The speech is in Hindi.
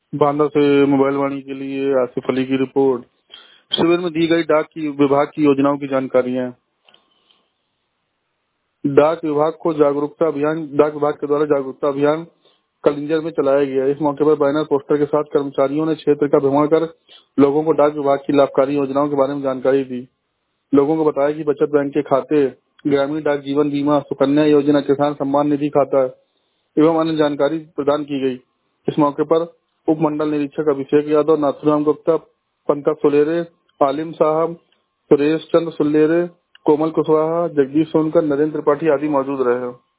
बांदा से मोबाइल वाणी के लिए आसिफ अली की रिपोर्ट। शिविर में दी गई विभाग की योजनाओं की जानकारियां। डाक विभाग के द्वारा जागरूकता अभियान कलिंजर में चलाया गया। इस मौके पर बैनर पोस्टर के साथ कर्मचारियों ने क्षेत्र का भ्रमण कर लोगों को डाक विभाग की लाभकारी योजनाओं के बारे में जानकारी दी। लोगों को बताया कि बचत बैंक के खाते, ग्रामीण डाक जीवन बीमा, सुकन्या योजना, किसान सम्मान निधि खाता एवं अन्य जानकारी प्रदान की गई। इस मौके पर उप मंडल निरीक्षक अभिषेक यादव, नाथुराम गुप्ता, पंकज सुलेरे, आलिम साहब, सुरेश चंद्र सुलेरे, कोमल कुशवाहा, जगदीश सोनकर, नरेंद्र त्रिपाठी आदि मौजूद रहे।